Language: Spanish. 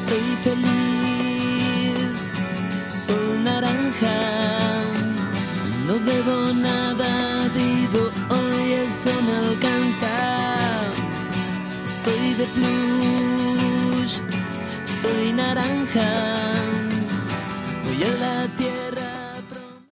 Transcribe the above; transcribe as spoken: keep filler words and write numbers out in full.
soy feliz, soy naranja, no debo nada, vivo hoy, eso me alcanza. Soy de plush, soy naranja, voy a la tierra.